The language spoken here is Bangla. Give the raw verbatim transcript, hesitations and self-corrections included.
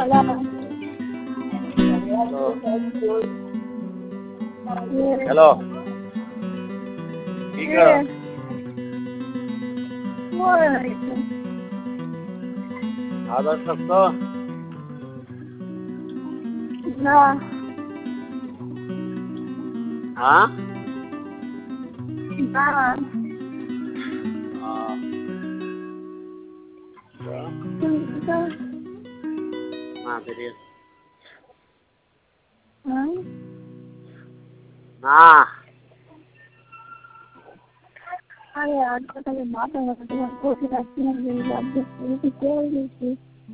হ্যালো কি করো আদর সত্য না হ্যাঁ না না বেরিয়ে হ্যাঁ না আরে আর কথা মাথা ব্যথা তোমার বসে রাখছি না যে রাজ্যে কেউ গেছি